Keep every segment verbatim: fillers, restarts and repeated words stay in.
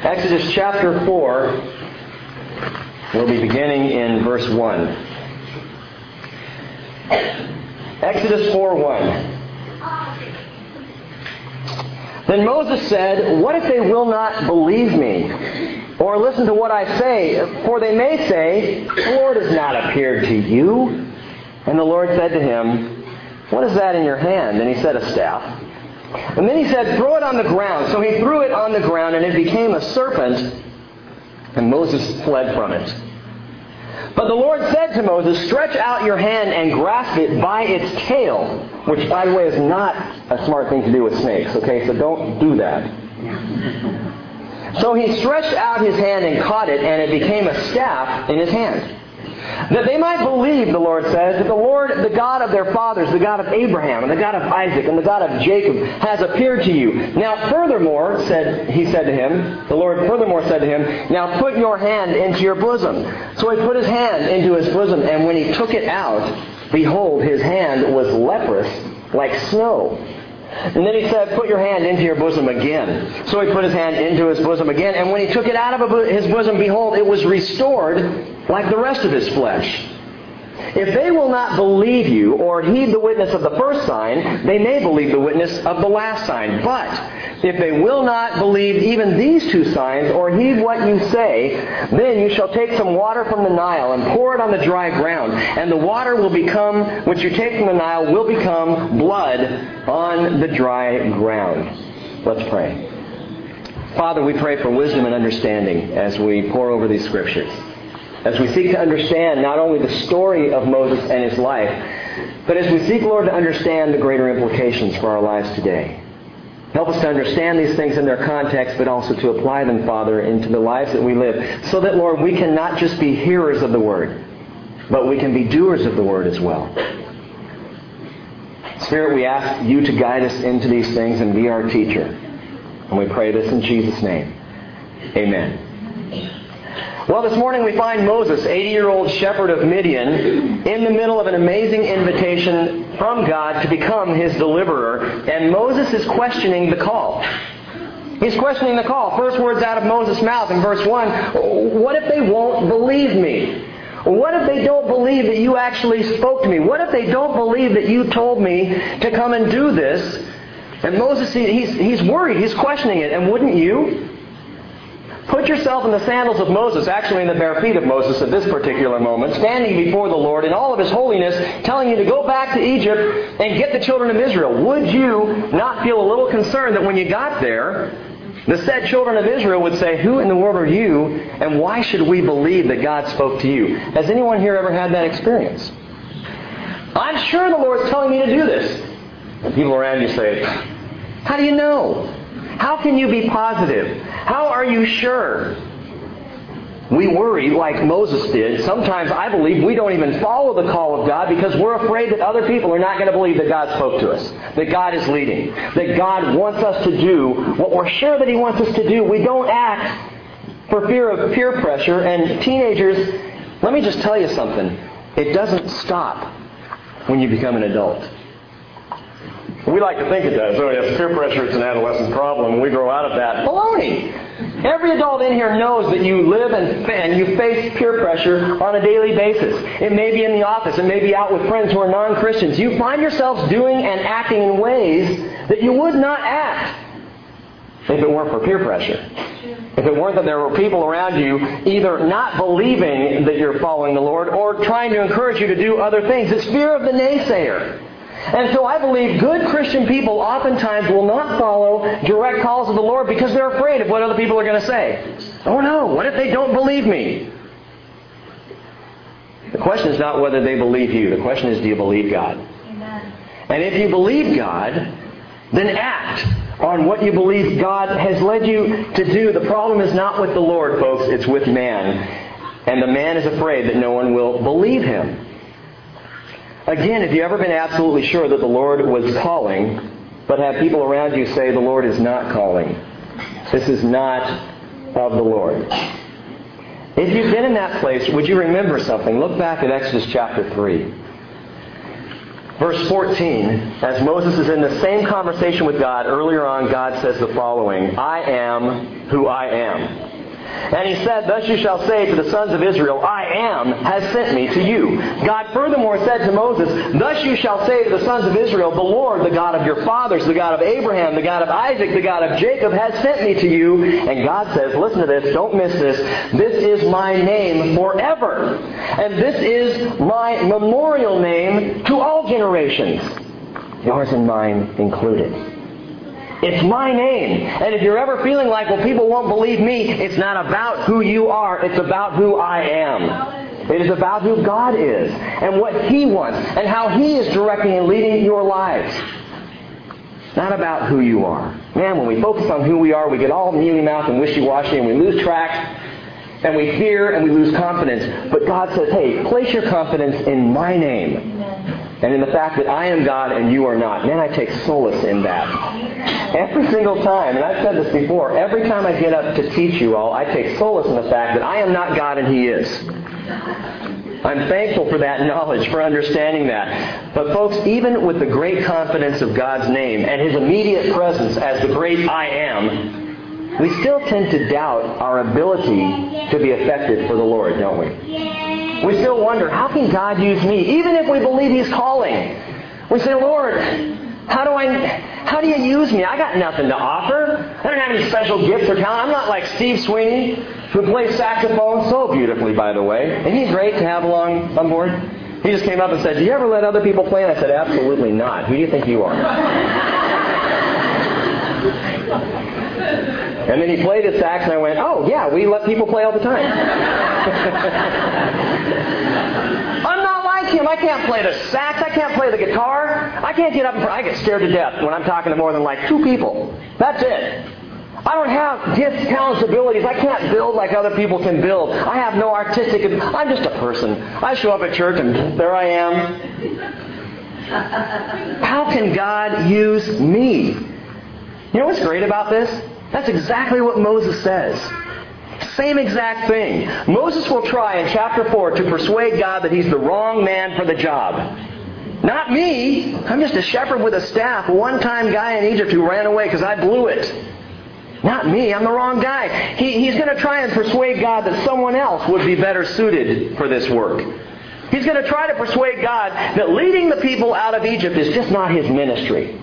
Exodus chapter four, we'll be beginning in verse one. Exodus four one. Then Moses said, "What if they will not believe me, or listen to what I say? For they may say, 'The Lord has not appeared to you.' And the Lord said to him, 'What is that in your hand?' And he said, 'A staff.' And then he said, 'Throw it on the ground.' So he threw it on the ground, and it became a serpent, and Moses fled from it. But the Lord said to Moses, 'Stretch out your hand and grasp it by its tail,'" which, by the way, is not a smart thing to do with snakes, okay? So don't do that. So he stretched out his hand and caught it, and it became a staff in his hand. "That they might believe," the Lord says, "that the Lord, the God of their fathers, the God of Abraham, and the God of Isaac, and the God of Jacob, has appeared to you. Now furthermore," said he said to him, the Lord furthermore said to him, "Now put your hand into your bosom." So he put his hand into his bosom, and when he took it out, behold, his hand was leprous like snow. And then he said, "Put your hand into your bosom again." So he put his hand into his bosom again, and when he took it out of his bosom, behold, it was restored like the rest of his flesh. "If they will not believe you or heed the witness of the first sign, they may believe the witness of the last sign. But if they will not believe even these two signs or heed what you say, then you shall take some water from the Nile and pour it on the dry ground, and the water will become, which you take from the Nile, will become blood on the dry ground." Let's pray. Father, we pray for wisdom and understanding as we pore over these scriptures, as we seek to understand not only the story of Moses and his life, but as we seek, Lord, to understand the greater implications for our lives today. Help us to understand these things in their context, but also to apply them, Father, into the lives that we live, so that, Lord, we can not just be hearers of the Word, but we can be doers of the Word as well. Spirit, we ask you to guide us into these things and be our teacher. And we pray this in Jesus' name. Amen. Well, this morning we find Moses, eighty-year-old shepherd of Midian, in the middle of an amazing invitation from God to become his deliverer. And Moses is questioning the call. He's questioning the call. First words out of Moses' mouth in verse one, "What if they won't believe me? What if they don't believe that you actually spoke to me? What if they don't believe that you told me to come and do this?" And Moses, he's, he's worried. He's questioning it. And wouldn't you? Put yourself in the sandals of Moses, actually in the bare feet of Moses at this particular moment, standing before the Lord in all of His holiness, telling you to go back to Egypt and get the children of Israel. Would you not feel a little concerned that when you got there, the said children of Israel would say, "Who in the world are you, and why should we believe that God spoke to you?" Has anyone here ever had that experience? "I'm sure the Lord's telling me to do this." And people around you say, "How do you know? How can you be positive? How are you sure?" We worry like Moses did. Sometimes I believe we don't even follow the call of God because we're afraid that other people are not going to believe that God spoke to us, that God is leading, that God wants us to do what we're sure that He wants us to do. We don't act for fear of peer pressure. And teenagers, let me just tell you something. It doesn't stop when you become an adult. We like to think it does. Oh, yes, peer pressure is an adolescent problem, and we grow out of that. Baloney! Every adult in here knows that you live and, and you face peer pressure on a daily basis. It may be in the office. It may be out with friends who are non-Christians. You find yourselves doing and acting in ways that you would not act if it weren't for peer pressure. If it weren't that there were people around you either not believing that you're following the Lord or trying to encourage you to do other things. It's fear of the naysayer. And so I believe good Christian people oftentimes will not follow direct calls of the Lord because they're afraid of what other people are going to say. "Oh no, what if they don't believe me?" The question is not whether they believe you. The question is, do you believe God? Amen. And if you believe God, then act on what you believe God has led you to do. The problem is not with the Lord, folks. It's with man. And the man is afraid that no one will believe him. Again, have you ever been absolutely sure that the Lord was calling, but have people around you say the Lord is not calling? This is not of the Lord. If you've been in that place, would you remember something? Look back at Exodus chapter three. Verse fourteen, as Moses is in the same conversation with God, earlier on God says the following, I am who I am. And he said, thus you shall say to the sons of Israel, I am has sent me to you. God furthermore said to Moses, thus you shall say to the sons of Israel, the Lord, the God of your fathers, the God of Abraham, the God of Isaac, the God of Jacob, has sent me to you. And God says, listen to this, don't miss this, this is my name forever. And this is my memorial name to all generations, yours and mine included. It's my name. And if you're ever feeling like, well, people won't believe me, it's not about who you are. It's about who I am. It is about who God is and what He wants and how He is directing and leading your lives. Not about who you are. Man, when we focus on who we are, we get all mealy-mouthed and wishy-washy and we lose track and we fear and we lose confidence. But God says, hey, place your confidence in my name. And in the fact that I am God and you are not. Man, I take solace in that. Every single time, and I've said this before, every time I get up to teach you all, I take solace in the fact that I am not God and He is. I'm thankful for that knowledge, for understanding that. But folks, even with the great confidence of God's name and His immediate presence as the great I am, we still tend to doubt our ability to be effective for the Lord, don't we? We still wonder, how can God use me? Even if we believe He's calling. We say, Lord, how do I, how do you use me? I got nothing to offer. I don't have any special gifts or talent. I'm not like Steve Sweeney, who plays saxophone so beautifully, by the way. Isn't he great to have along on board? He just came up and said, do you ever let other people play? And I said, absolutely not. Who do you think you are? And then he played his sax, and I went, oh, yeah, we let people play all the time. I'm not like him. I can't play the sax. I can't play the guitar. I can't get up and I get scared to death when I'm talking to more than like two people. That's it. I don't have gifts, talents, abilities. I can't build like other people can build. I have no artistic... I'm just a person. I show up at church, and there I am. How can God use me? You know what's great about this? That's exactly what Moses says. Same exact thing. Moses will try in chapter four to persuade God that he's the wrong man for the job. Not me. I'm just a shepherd with a staff, a one-time guy in Egypt who ran away because I blew it. Not me. I'm the wrong guy. He, he's going to try and persuade God that someone else would be better suited for this work. He's going to try to persuade God that leading the people out of Egypt is just not his ministry.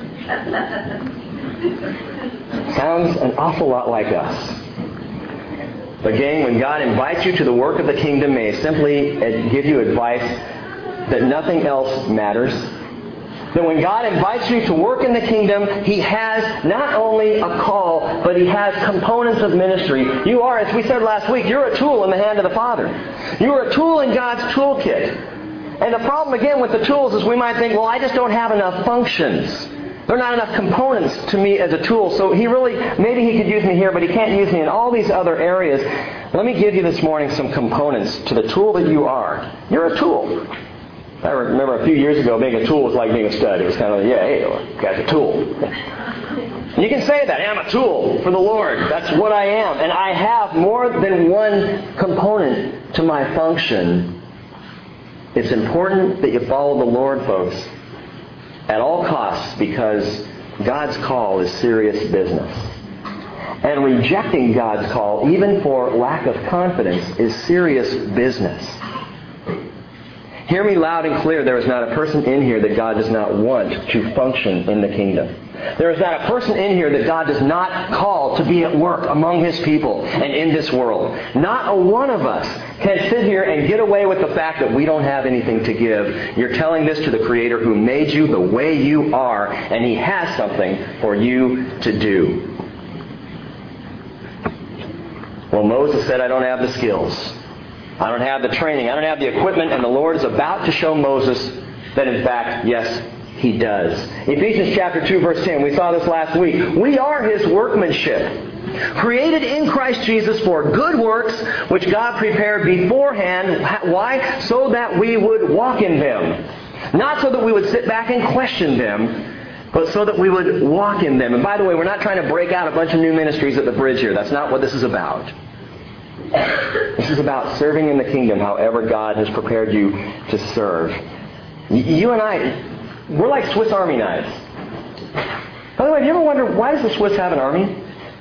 Sounds an awful lot like us. But gang, when God invites you to the work of the kingdom, may He simply give you advice that nothing else matters. That when God invites you to work in the kingdom, He has not only a call, but He has components of ministry. You are, as we said last week, you're a tool in the hand of the Father. You are a tool in God's toolkit. And the problem again with the tools is we might think, well, I just don't have enough functions. There are not enough components to me as a tool. So He really, maybe He could use me here, but He can't use me in all these other areas. Let me give you this morning some components to the tool that you are. You're a tool. I remember a few years ago, being a tool was like being a stud. It was kind of like, yeah, hey, guy's a tool. You can say that. Hey, I'm a tool for the Lord. That's what I am. And I have more than one component to my function. It's important that you follow the Lord, folks, at all costs, because God's call is serious business. And rejecting God's call, even for lack of confidence, is serious business. Hear me loud and clear. There is not a person in here that God does not want to function in the kingdom. There is not a person in here that God does not call to be at work among His people and in this world. Not a one of us can sit here and get away with the fact that we don't have anything to give. You're telling this to the Creator who made you the way you are, and He has something for you to do. Well, Moses said, I don't have the skills. I don't have the training. I don't have the equipment. And the Lord is about to show Moses that, in fact, yes, He does. Ephesians chapter two, verse ten. We saw this last week. We are His workmanship, created in Christ Jesus for good works, which God prepared beforehand. Why? So that we would walk in them. Not so that we would sit back and question them, but so that we would walk in them. And by the way, we're not trying to break out a bunch of new ministries at the bridge here. That's not what this is about. This is about serving in the kingdom however God has prepared you to serve. You and I, we're like Swiss Army knives. By the way, have you ever wondered, why does the Swiss have an army?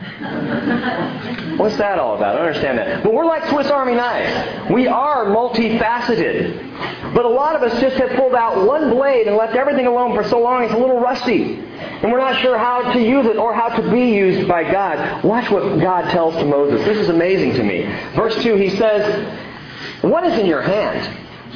What's that all about? I don't understand that. But we're like Swiss Army knives. We are multifaceted. But a lot of us just have pulled out one blade and left everything alone for so long it's a little rusty. And we're not sure how to use it or how to be used by God. Watch what God tells to Moses. This is amazing to me. Verse two, he says, "What is in your hand?"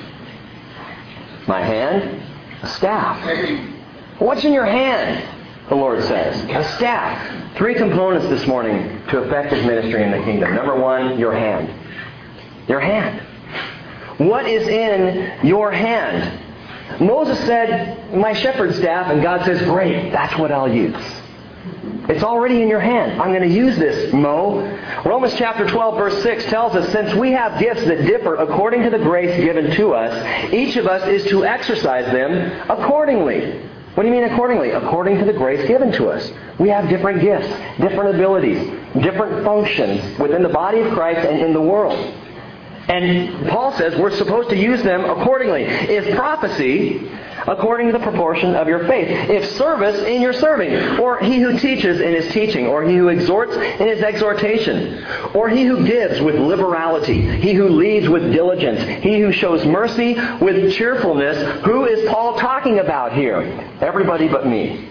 "My hand? A staff." "What's in your hand?" the Lord says. "A staff." Three components this morning to effective ministry in the kingdom. Number one, your hand. Your hand. What is in your hand? Moses said, "My shepherd's staff," and God says, "Great, that's what I'll use." It's already in your hand. I'm going to use this, Mo. Romans chapter twelve, verse six tells us, "Since we have gifts that differ according to the grace given to us, each of us is to exercise them accordingly." What do you mean accordingly? According to the grace given to us. We have different gifts, different abilities, different functions within the body of Christ and in the world. And Paul says we're supposed to use them accordingly. If prophecy, according to the proportion of your faith. If service, in your serving. Or he who teaches in his teaching. Or he who exhorts in his exhortation. Or he who gives with liberality. He who leads with diligence. He who shows mercy with cheerfulness. Who is Paul talking about here? Everybody but me.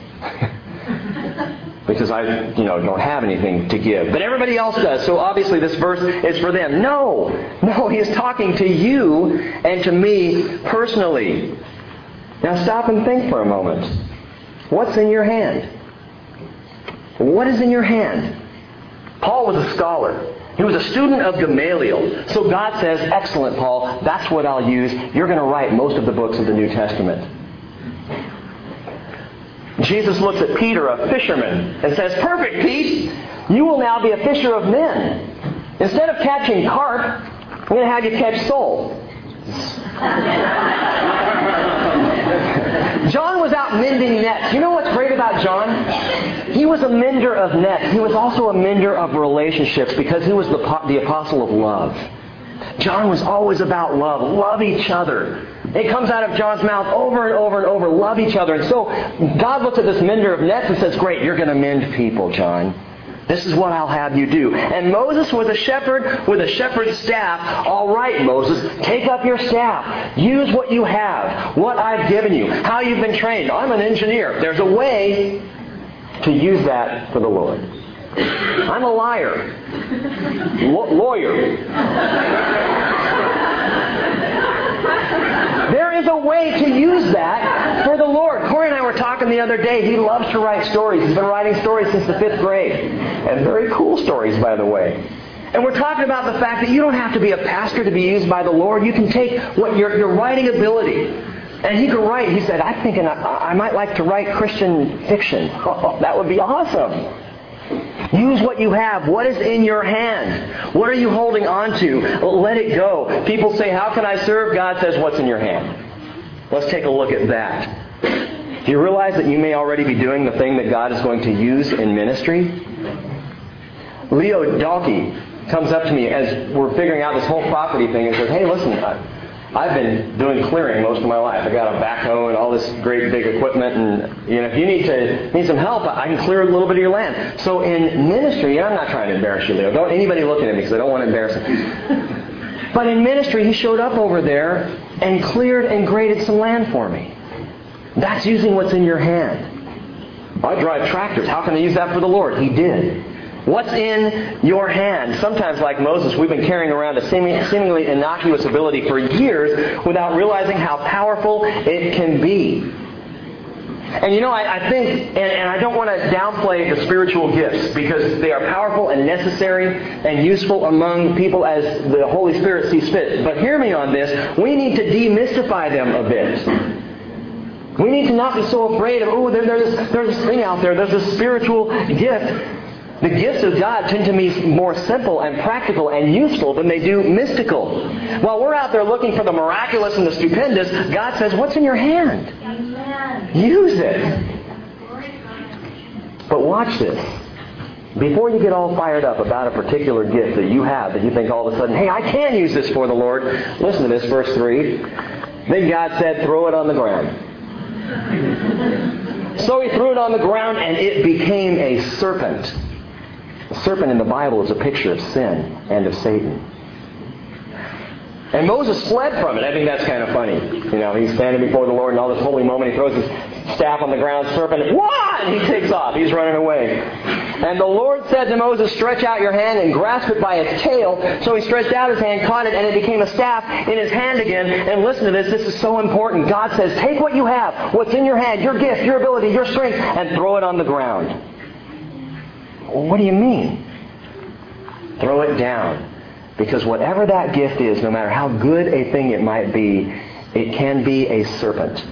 Because I, you know, don't have anything to give. But everybody else does. So obviously this verse is for them. No. No, he is talking to you and to me personally. Now stop and think for a moment. What's in your hand? What is in your hand? Paul was a scholar. He was a student of Gamaliel. So God says, "Excellent, Paul. That's what I'll use. You're going to write most of the books of the New Testament." Jesus looks at Peter, a fisherman, and says, "Perfect, Pete. You will now be a fisher of men. Instead of catching carp, I'm going to have you catch souls." John was out mending nets. You know what's great about John? He was a mender of nets. He was also a mender of relationships because he was the, the apostle of love. John was always about love. Love each other. It comes out of John's mouth over and over and over. Love each other. And so God looks at this mender of nets and says, "Great, you're going to mend people, John. This is what I'll have you do." And Moses was a shepherd with a shepherd's staff. "All right, Moses, take up your staff. Use what you have, what I've given you, how you've been trained. I'm an engineer. There's a way to use that for the Lord. I'm a liar. L- lawyer. There is a way to use that for the Lord." Corey and I were talking the other day. He loves to write stories. He's been writing stories since the fifth grade. And very cool stories, by the way. And we're talking about the fact that you don't have to be a pastor to be used by the Lord. You can take what your, your writing ability. And he can write. He said, "I'm thinking I, I might like to write Christian fiction." Oh, that would be awesome. Use what you have. What is in your hand? What are you holding on to? Let it go. People say, "How can I serve?" God says, "What's in your hand?" Let's take a look at that. Do you realize that you may already be doing the thing that God is going to use in ministry? Leo Dalkey comes up to me as we're figuring out this whole property thing and says, "Hey, listen, I, I've been doing clearing most of my life. I got a backhoe and all this great big equipment, and you know, if you need to need some help, I can clear a little bit of your land." So in ministry, and I'm not trying to embarrass you, Leo. Don't anybody looking at me because I don't want to embarrass him. But in ministry, he showed up over there and cleared and graded some land for me. That's using what's in your hand. I drive tractors. How can I use that for the Lord? He did. What's in your hand? Sometimes, like Moses, we've been carrying around a seemingly innocuous ability for years without realizing how powerful it can be. And you know, I, I think, and, and I don't want to downplay the spiritual gifts because they are powerful and necessary and useful among people as the Holy Spirit sees fit. But hear me on this. We need to demystify them a bit. We need to not be so afraid of, oh, there, there's, there's this thing out there. There's a spiritual gift. The gifts of God tend to be more simple and practical and useful than they do mystical. While we're out there looking for the miraculous and the stupendous, God says, "What's in your hand?" Amen. Use it. But watch this. Before you get all fired up about a particular gift that you have, that you think all of a sudden, "Hey, I can use this for the Lord," listen to this, verse three. Then God said, throw it on the ground. So he threw it on the ground, and it became a serpent. The serpent in the Bible is a picture of sin and of Satan. And Moses fled from it. I think that's kind of funny. You know, he's standing before the Lord in all this holy moment. He throws his staff on the ground. Serpent, what? And he takes off. He's running away. And the Lord said to Moses, stretch out your hand and grasp it by its tail. So he stretched out his hand, caught it, and it became a staff in his hand again. And listen to this. This is so important. God says, take what you have, what's in your hand, your gift, your ability, your strength, and throw it on the ground. What do you mean? Throw it down. Because whatever that gift is, no matter how good a thing it might be, it can be a serpent.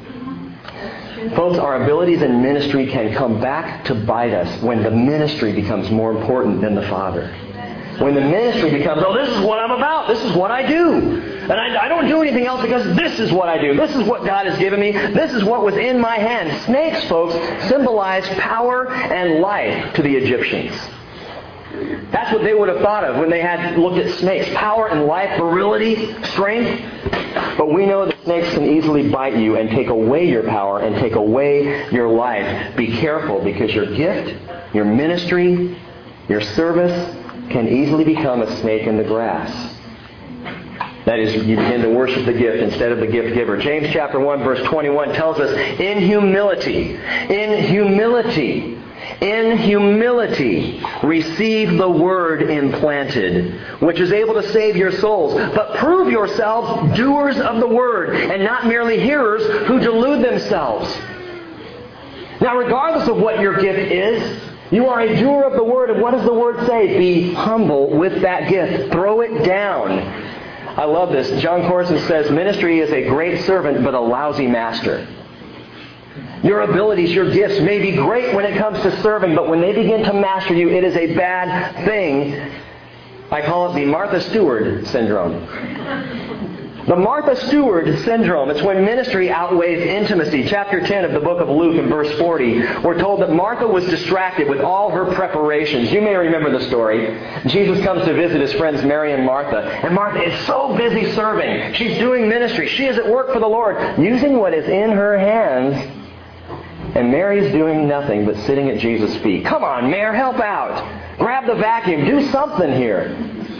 Folks, our abilities in ministry can come back to bite us when the ministry becomes more important than the Father. When the ministry becomes, oh, this is what I'm about. This is what I do. And I, I don't do anything else because this is what I do. This is what God has given me. This is what was in my hand. Snakes, folks, symbolize power and life to the Egyptians. That's what they would have thought of when they had looked at snakes. Power and life, virility, strength. But we know that snakes can easily bite you and take away your power and take away your life. Be careful, because your gift, your ministry, your service can easily become a snake in the grass. That is, you begin to worship the gift instead of the gift giver. James chapter one verse twenty-one tells us, in humility, in humility, In humility, receive the word implanted, which is able to save your souls. But prove yourselves doers of the word, and not merely hearers who delude themselves. Now, regardless of what your gift is, you are a doer of the word. And what does the word say? Be humble with that gift. Throw it down. I love this. John Corson says, ministry is a great servant, but a lousy master. Your abilities, your gifts may be great when it comes to serving, but when they begin to master you, it is a bad thing. I call it the Martha Stewart syndrome. The Martha Stewart syndrome. It's when ministry outweighs intimacy. Chapter ten of the book of Luke in verse forty, we're told that Martha was distracted with all her preparations. You may remember the story. Jesus comes to visit his friends Mary and Martha. And Martha is so busy serving. She's doing ministry. She is at work for the Lord, using what is in her hands. And Mary's doing nothing but sitting at Jesus' feet. Come on, Mary, help out. Grab the vacuum. Do something here.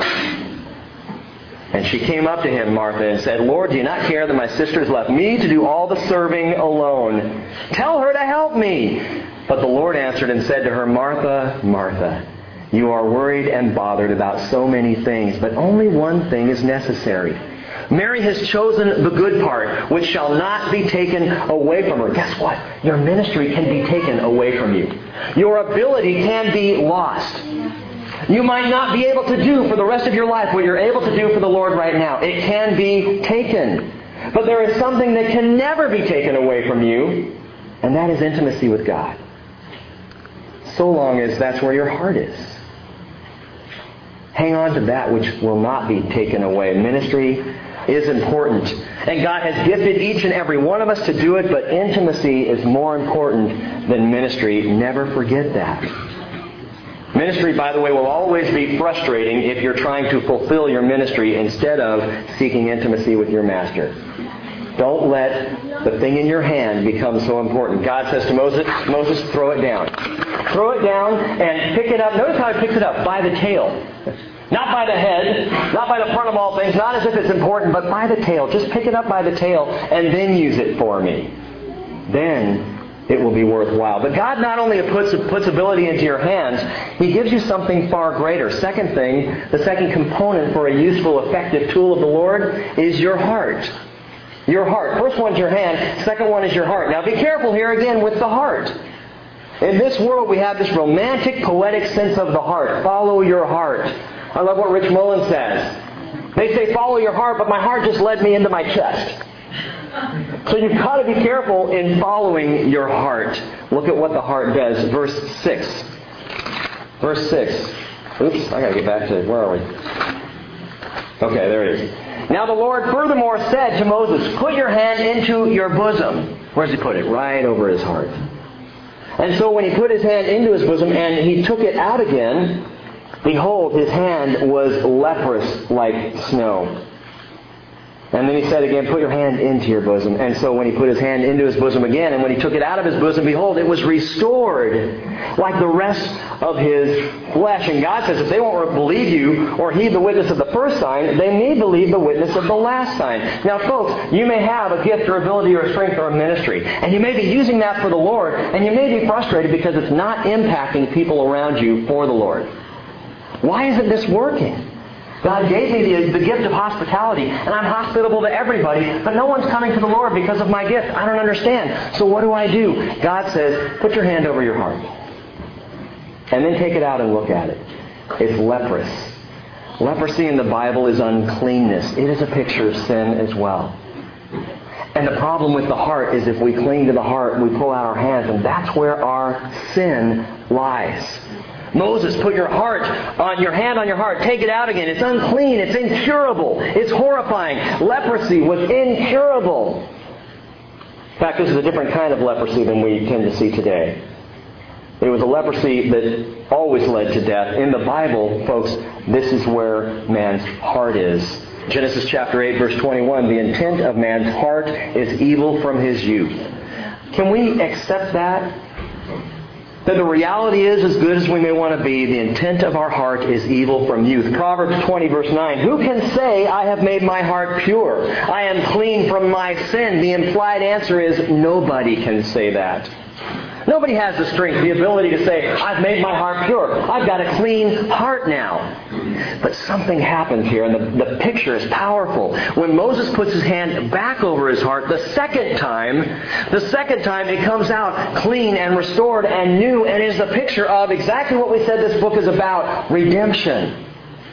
And she came up to him, Martha, and said, Lord, do you not care that my sister has left me to do all the serving alone? Tell her to help me. But the Lord answered and said to her, Martha, Martha, you are worried and bothered about so many things, but only one thing is necessary. Mary has chosen the good part, which shall not be taken away from her. Guess what? Your ministry can be taken away from you. Your ability can be lost. You might not be able to do for the rest of your life what you're able to do for the Lord right now. It can be taken. But there is something that can never be taken away from you, and that is intimacy with God. So long as that's where your heart is. Hang on to that which will not be taken away. Ministry is important. And God has gifted each and every one of us to do it, but intimacy is more important than ministry. Never forget that. Ministry, by the way, will always be frustrating if you're trying to fulfill your ministry instead of seeking intimacy with your master. Don't let the thing in your hand become so important. God says to Moses, Moses, throw it down. Throw it down and pick it up. Notice how he picks it up, by the tail. Not by the head, not by the front of all things, not as if it's important, but by the tail. Just pick it up by the tail and then use it for me. Then it will be worthwhile. But God not only puts, puts ability into your hands, He gives you something far greater. Second thing, the second component for a useful, effective tool of the Lord is your heart. Your heart. First one's your hand. Second one is your heart. Now be careful here again with the heart. In this world we have this romantic, poetic sense of the heart. Follow your heart. I love what Rich Mullins says. They say follow your heart, but my heart just led me into my chest. So you've got to be careful in following your heart. Look at what the heart does. Verse six. Verse six. Oops, I got to get back to, where are we? Okay, there it is. Now the Lord furthermore said to Moses, put your hand into your bosom. Where does He put it? Right over his heart. And so when he put his hand into his bosom and he took it out again, behold, his hand was leprous like snow. And then he said again, put your hand into your bosom. And so when he put his hand into his bosom again, and when he took it out of his bosom, behold, it was restored like the rest of his flesh. And God says if they won't believe you or heed the witness of the first sign, they may believe the witness of the last sign. Now, folks, you may have a gift or ability or a strength or a ministry, and you may be using that for the Lord, and you may be frustrated because it's not impacting people around you for the Lord. Why isn't this working? God gave me the, the gift of hospitality, and I'm hospitable to everybody, but no one's coming to the Lord because of my gift. I don't understand. So what do I do? God says, put your hand over your heart. And then take it out and look at it. It's leprous. Leprosy in the Bible is uncleanness. It is a picture of sin as well. And the problem with the heart is if we cling to the heart, we pull out our hands, and that's where our sin lies. Moses, put your heart on your hand on your heart. Take it out again. It's unclean. It's incurable. It's horrifying. Leprosy was incurable. In fact, this is a different kind of leprosy than we tend to see today. It was a leprosy that always led to death. In the Bible, folks, this is where man's heart is. Genesis chapter eight, verse twenty-one, the intent of man's heart is evil from his youth. Can we accept that? That the reality is, as good as we may want to be, the intent of our heart is evil from youth. Proverbs twenty, verse nine, who can say, I have made my heart pure? I am clean from my sin. The implied answer is, nobody can say that. Nobody has the strength, the ability to say, I've made my heart pure. I've got a clean heart now. But something happens here, and the, the picture is powerful. When Moses puts his hand back over his heart, the second time, the second time it comes out clean and restored and new, and is a picture of exactly what we said this book is about, redemption.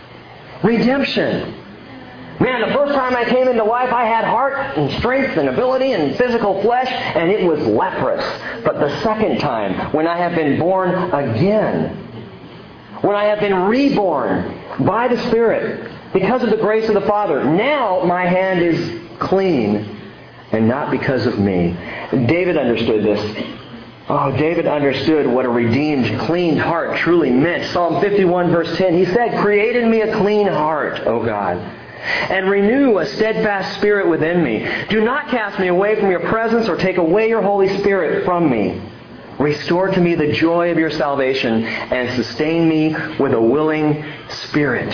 Redemption. Man, the first time I came into life, I had heart and strength and ability and physical flesh, and it was leprous. But the second time, when I have been born again, when I have been reborn by the Spirit, because of the grace of the Father, now my hand is clean, and not because of me. David understood this. Oh, David understood what a redeemed, clean heart truly meant. Psalm fifty-one, verse ten, he said, create in me a clean heart, O God, and renew a steadfast spirit within me. Do not cast me away from your presence or take away your Holy Spirit from me. Restore to me the joy of your salvation and sustain me with a willing spirit.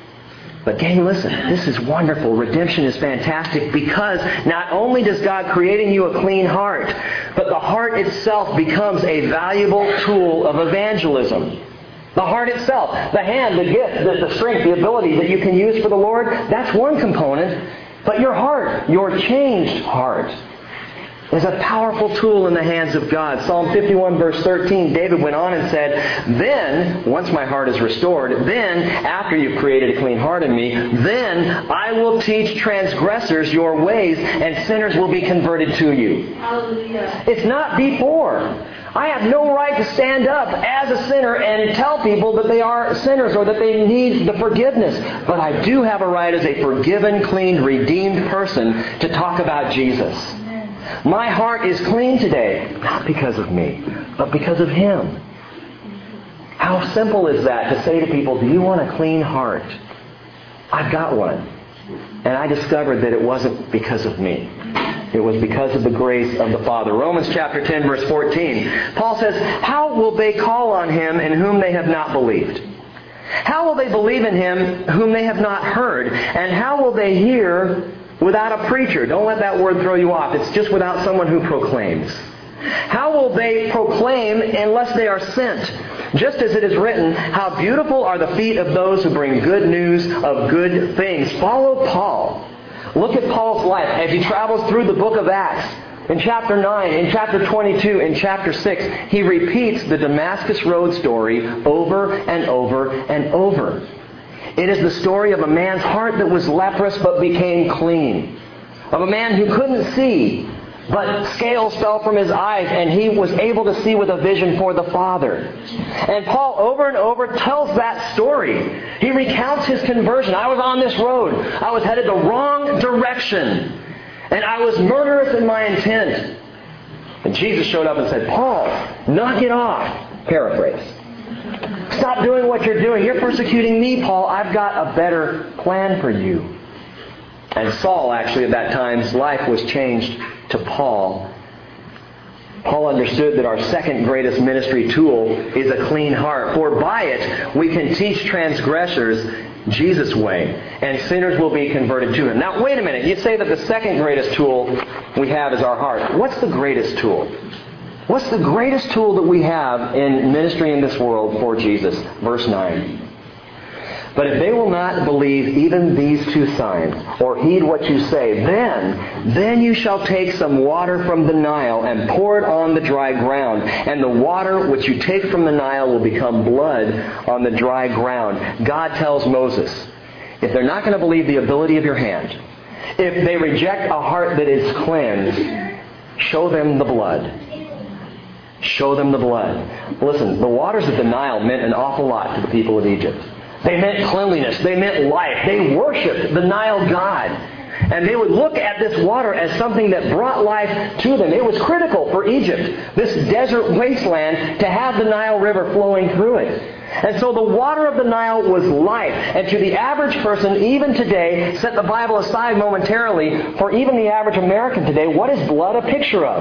But gang, listen, this is wonderful. Redemption is fantastic because not only does God create in you a clean heart, but the heart itself becomes a valuable tool of evangelism. The heart itself, the hand, the gift, the, the strength, the ability that you can use for the Lord, that's one component. But your heart, your changed heart, is a powerful tool in the hands of God. Psalm fifty-one, verse thirteen, David went on and said, then, once my heart is restored, then, after you've created a clean heart in me, then I will teach transgressors your ways, and sinners will be converted to you. Hallelujah. It's not before. I have no right to stand up as a sinner and tell people that they are sinners or that they need the forgiveness. But I do have a right as a forgiven, clean, redeemed person to talk about Jesus. My heart is clean today, not because of me, but because of Him. How simple is that to say to people, do you want a clean heart? I've got one. And I discovered that it wasn't because of me. It was because of the grace of the Father. Romans chapter ten, verse fourteen. Paul says, how will they call on Him in whom they have not believed? How will they believe in Him whom they have not heard? And how will they hear without a preacher? Don't let that word throw you off. It's just without someone who proclaims. How will they proclaim unless they are sent? Just as it is written, how beautiful are the feet of those who bring good news of good things. Follow Paul. Look at Paul's life as he travels through the book of Acts. In chapter nine, in chapter twenty-two, in chapter six, he repeats the Damascus Road story over and over and over. It is the story of a man's heart that was leprous but became clean. Of a man who couldn't see, but scales fell from his eyes and he was able to see with a vision for the Father. And Paul over and over tells that story. He recounts his conversion. I was on this road. I was headed the wrong direction. And I was murderous in my intent. And Jesus showed up and said, Paul, knock it off. Paraphrase. Stop doing what you're doing. You're persecuting me, Paul. I've got a better plan for you. And Saul, actually, at that time, his life was changed to Paul. Paul understood that our second greatest ministry tool is a clean heart. For by it we can teach transgressors Jesus' way, and sinners will be converted to Him. Now, wait a minute. You say that the second greatest tool we have is our heart. What's the greatest tool? What's the greatest tool that we have in ministry in this world for Jesus? Verse nine. But if they will not believe even these two signs, or heed what you say, then, then you shall take some water from the Nile and pour it on the dry ground. And the water which you take from the Nile will become blood on the dry ground. God tells Moses, if they're not going to believe the ability of your hand, if they reject a heart that is cleansed, show them the blood. Show them the blood. Listen, the waters of the Nile meant an awful lot to the people of Egypt. They meant cleanliness. They meant life. They worshipped the Nile God. And they would look at this water as something that brought life to them. It was critical for Egypt, this desert wasteland, to have the Nile River flowing through it. And so the water of the Nile was life. And to the average person, even today, set the Bible aside momentarily, for even the average American today, what is blood a picture of?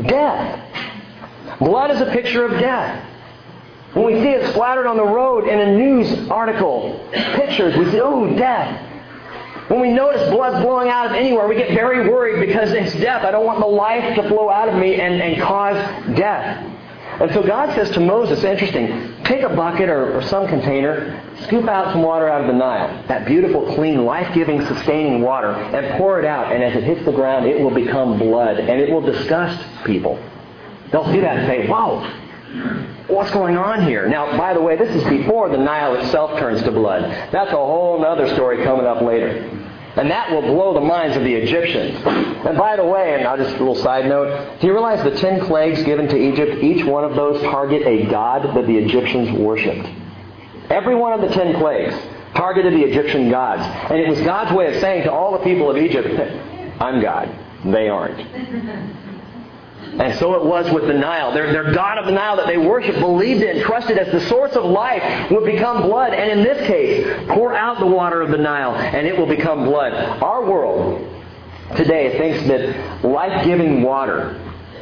Death. Blood is a picture of death. When we see it splattered on the road in a news article, pictures, we say, oh, death. When we notice blood flowing out of anywhere, we get very worried because it's death. I don't want the life to flow out of me and, and cause death. And so God says to Moses, interesting, take a bucket or, or some container, scoop out some water out of the Nile, that beautiful, clean, life-giving, sustaining water, and pour it out. And as it hits the ground, it will become blood, and it will disgust people. They'll see that and say, wow, what's going on here? Now, by the way, this is before the Nile itself turns to blood. That's a whole other story coming up later. And that will blow the minds of the Egyptians. And by the way, and I'll just a little side note, do you realize the ten plagues given to Egypt, each one of those target a god that the Egyptians worshipped? Every one of the ten plagues targeted the Egyptian gods. And it was God's way of saying to all the people of Egypt, I'm God. They aren't. And so it was with the Nile. Their, their god of the Nile that they worshipped, believed in, trusted as the source of life would become blood. And in this case, pour out the water of the Nile and it will become blood. Our world today thinks that life-giving water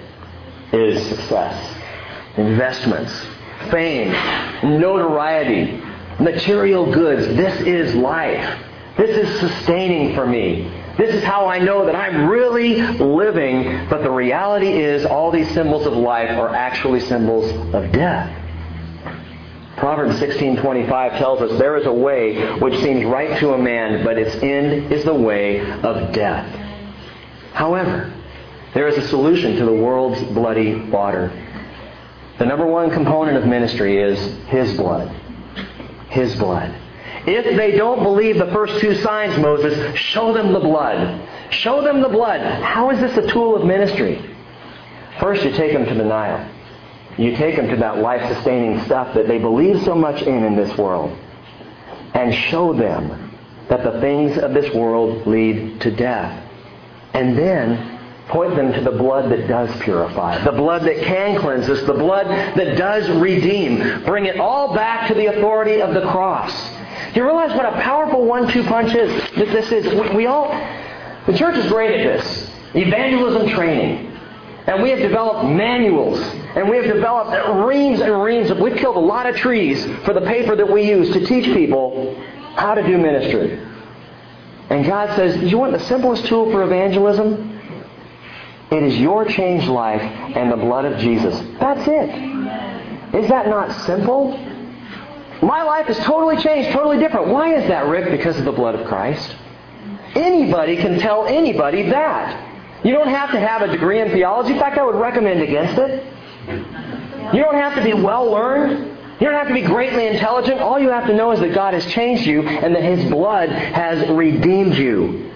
is success, investments, fame, notoriety, material goods. This is life. This is sustaining for me. This is how I know that I'm really living. But the reality is all these symbols of life are actually symbols of death. Proverbs sixteen twenty-five tells us there is a way which seems right to a man, but its end is the way of death. However, there is a solution to the world's bloody water. The number one component of ministry is His blood. His blood. If they don't believe the first two signs, Moses, show them the blood. Show them the blood. How is this a tool of ministry? First, you take them to the Nile. You take them to that life-sustaining stuff that they believe so much in in this world. And show them that the things of this world lead to death. And then point them to the blood that does purify, the blood that can cleanse us, the blood that does redeem. Bring it all back to the authority of the cross. Do you realize what a powerful one two punch is? This is, we, we all, the church is great at this. Evangelism training. And we have developed manuals. And we have developed reams and reams of, we've killed a lot of trees for the paper that we use to teach people how to do ministry. And God says, do you want the simplest tool for evangelism? It is your changed life and the blood of Jesus. That's it. Is that not simple? My life is totally changed, totally different. Why is that, Rick? Because of the blood of Christ. Anybody can tell anybody that. You don't have to have a degree in theology. In fact, I would recommend against it. You don't have to be well-learned. You don't have to be greatly intelligent. All you have to know is that God has changed you and that His blood has redeemed you.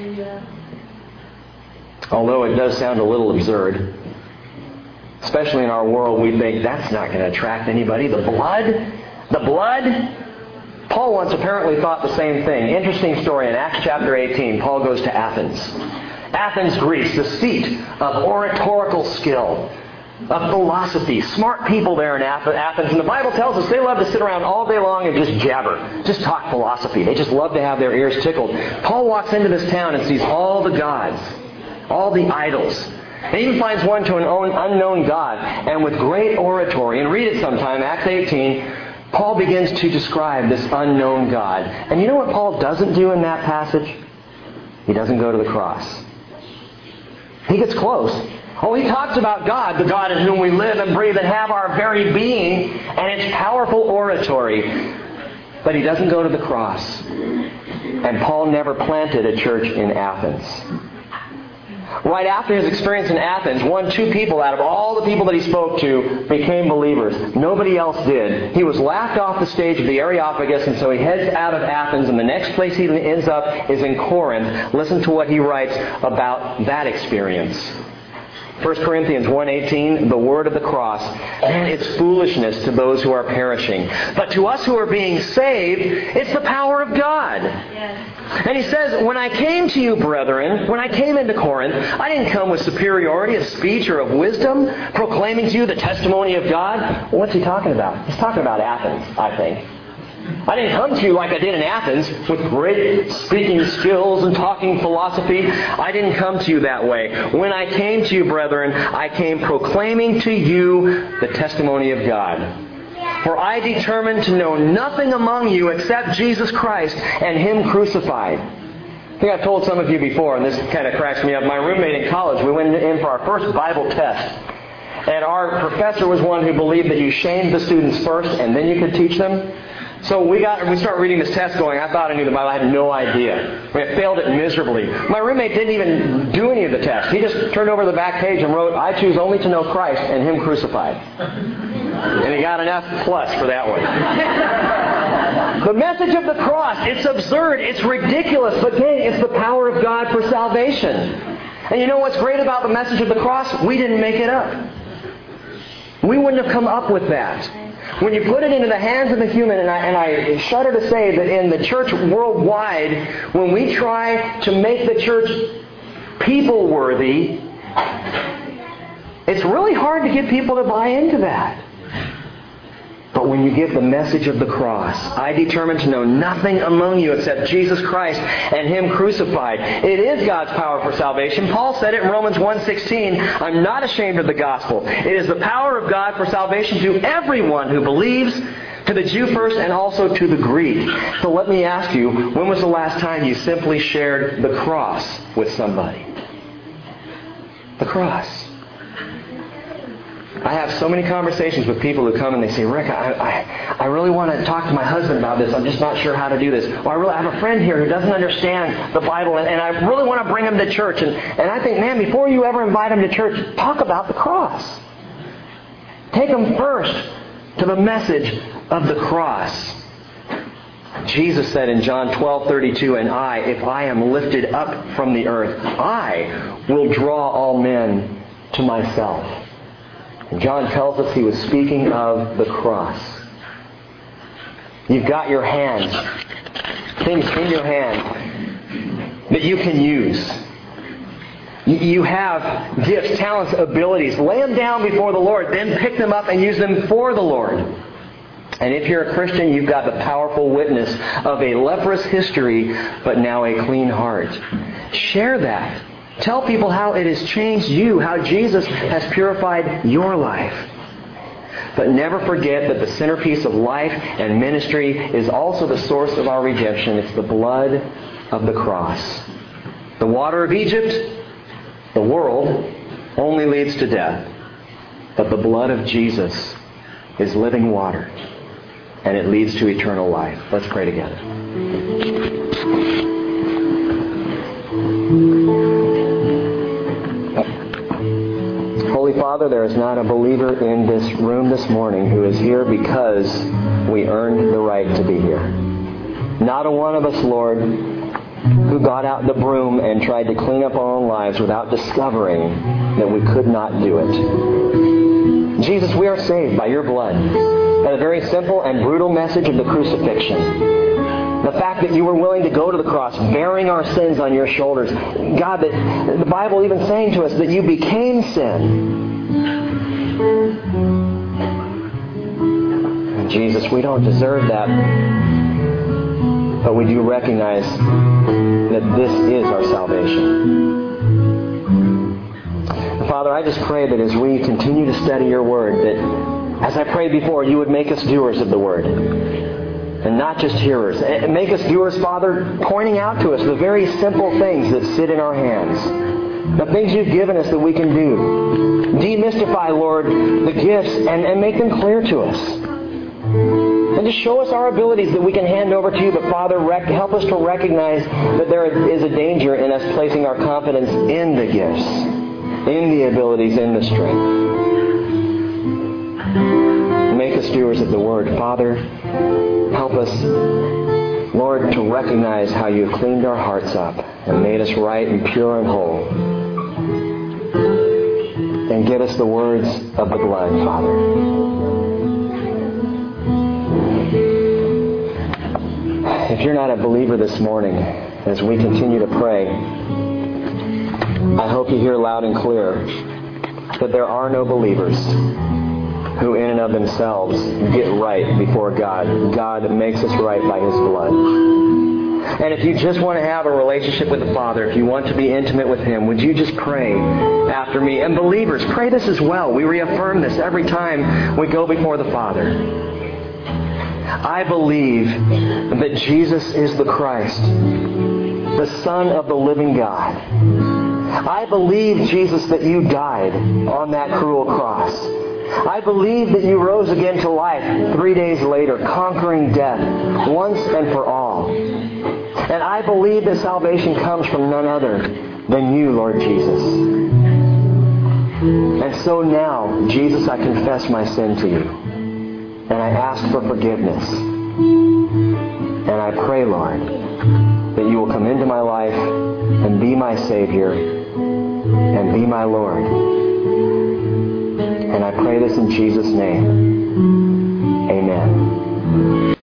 Although it does sound a little absurd, especially in our world, we think that's not going to attract anybody. The blood? The blood? Paul once apparently thought the same thing. Interesting story. In Acts chapter eighteen, Paul goes to Athens. Athens, Greece, the seat of oratorical skill. of philosophy. Smart people there in Athens. And the Bible tells us they love to sit around all day long and just jabber. Just talk philosophy. They just love to have their ears tickled. Paul walks into this town and sees all the gods, all the idols. And he even finds one to an unknown God. And with great oratory, and read it sometime, Acts eighteen, Paul begins to describe this unknown God. And you know what Paul doesn't do in that passage? He doesn't go to the cross. He gets close. Oh, he talks about God, the God in whom we live and breathe and have our very being, and it's powerful oratory. But he doesn't go to the cross. And Paul never planted a church in Athens. Right after his experience in Athens, one, two people out of all the people that he spoke to became believers. Nobody else did. He was laughed off the stage of the Areopagus, and so he heads out of Athens, and the next place he ends up is in Corinth. Listen to what he writes about that experience. First Corinthians one eighteen, the word of the cross. Man, it's foolishness to those who are perishing. But to us who are being saved, it's the power of God. Yes. And he says, when I came to you, brethren, when I came into Corinth, I didn't come with superiority of speech or of wisdom, proclaiming to you the testimony of God. Well, what's he talking about? He's talking about Athens, I think. I didn't come to you like I did in Athens with great speaking skills and talking philosophy. I didn't come to you that way. When I came to you, brethren, I came proclaiming to you the testimony of God. For I determined to know nothing among you except Jesus Christ and Him crucified. I think I've told some of you before, and this kind of cracks me up. My roommate in college, we went in for our first Bible test. And our professor was one who believed that you shamed the students first and then you could teach them. So we got we start reading this test going, I thought I knew the Bible. I had no idea. We failed it miserably. My roommate didn't even do any of the test. He just turned over the back page and wrote, I choose only to know Christ and Him crucified. And he got an F plus for that one. The message of the cross, it's absurd, it's ridiculous, but dang, it's the power of God for salvation. And you know what's great about the message of the cross? We didn't make it up. We wouldn't have come up with that. When you put it into the hands of the human, and I, and I shudder to say that in the church worldwide, when we try to make the church people-worthy, it's really hard to get people to buy into that. But when you give the message of the cross, I determined to know nothing among you except Jesus Christ and Him crucified. It is God's power for salvation. Paul said it in Romans one sixteen, I'm not ashamed of the gospel. It is the power of God for salvation to everyone who believes, to the Jew first and also to the Greek. So let me ask you, when was the last time you simply shared the cross with somebody? The cross. I have so many conversations with people who come and they say, Rick, I, I, I really want to talk to my husband about this. I'm just not sure how to do this. Or I really I have a friend here who doesn't understand the Bible and, and I really want to bring him to church. And, and I think, man, before you ever invite him to church, talk about the cross. Take him first to the message of the cross. Jesus said in John twelve thirty-two, and I, if I am lifted up from the earth, I will draw all men to myself. John tells us he was speaking of the cross. You've got your hands, things in your hand that you can use. You have gifts, talents, abilities. Lay them down before the Lord, then pick them up and use them for the Lord. And if you're a Christian, you've got the powerful witness of a leprous history, but now a clean heart. Share that. Tell people how it has changed you, how Jesus has purified your life. But never forget that the centerpiece of life and ministry is also the source of our redemption. It's the blood of the cross. The water of Egypt, the world, only leads to death. But the blood of Jesus is living water, and it leads to eternal life. Let's pray together. Holy Father, there is not a believer in this room this morning who is here because we earned the right to be here. Not a one of us, Lord, who got out the broom and tried to clean up our own lives without discovering that we could not do it. Jesus, we are saved by your blood, by the very simple and brutal message of the crucifixion. The fact that you were willing to go to the cross, bearing our sins on your shoulders. God, that the Bible even saying to us that you became sin And Jesus, we don't deserve that, but we do recognize that this is our salvation. Father, I just pray that as we continue to study your word, that as I prayed before, you would make us doers of the word and not just hearers. And make us doers, Father, pointing out to us the very simple things that sit in our hands, the things you've given us that we can do. Demystify, Lord, the gifts and, and make them clear to us. And just show us our abilities that we can hand over to you. But Father, rec- help us to recognize that there is a danger in us placing our confidence in the gifts, in the abilities, in the strength. Make us doers of the word. Father, help us, Lord, to recognize how you have cleaned our hearts up and made us right and pure and whole. And give us the words of the blood, Father. If you're not a believer this morning, as we continue to pray, I hope you hear loud and clear that there are no believers who in and of themselves get right before God. God makes us right by His blood. And if you just want to have a relationship with the Father, if you want to be intimate with Him, would you just pray after me? And believers, pray this as well. We reaffirm this every time we go before the Father. I believe that Jesus is the Christ, the Son of the living God. I believe, Jesus, that you died on that cruel cross. I believe that you rose again to life three days later, conquering death once and for all. And I believe that salvation comes from none other than you, Lord Jesus. And so now, Jesus, I confess my sin to you. And I ask for forgiveness. And I pray, Lord, that you will come into my life and be my Savior and be my Lord. And I pray this in Jesus' name. Amen.